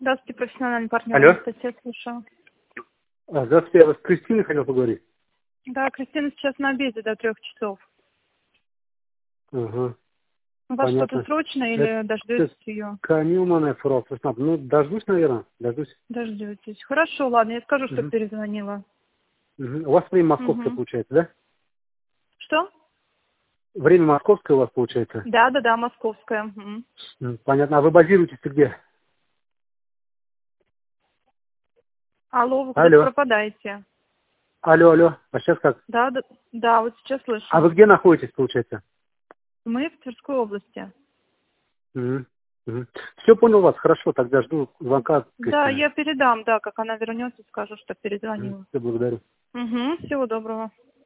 Здравствуйте, профессиональный партнер. Алло. Анастасия, слушаю. Здравствуйте, я с Кристиной хотел поговорить. Да, Кристина сейчас на обеде до 3 часов. Ага, У вас что-то понятно. срочное или дождетесь ее? Камилмана Фростов. Ну, дождусь, наверное, дождусь. Дождетесь. Хорошо, ладно, я скажу, что Угу. перезвонила. Угу. У вас время московское Угу. получается, да? Что? Время московское у вас получается? Да, московская. Угу. Понятно. А вы базируетесь где? Алло, вы куда-то Алло. пропадаете. Алло. А сейчас как? Да, вот сейчас слышу. А вы где находитесь, получается? Мы в Тверской области. Угу. Угу. Все понял вас, хорошо, тогда жду звонка от Да, Кристины. я передам, да, как она вернется, скажу, что перезвонила. Все, благодарю. Угу, всего доброго.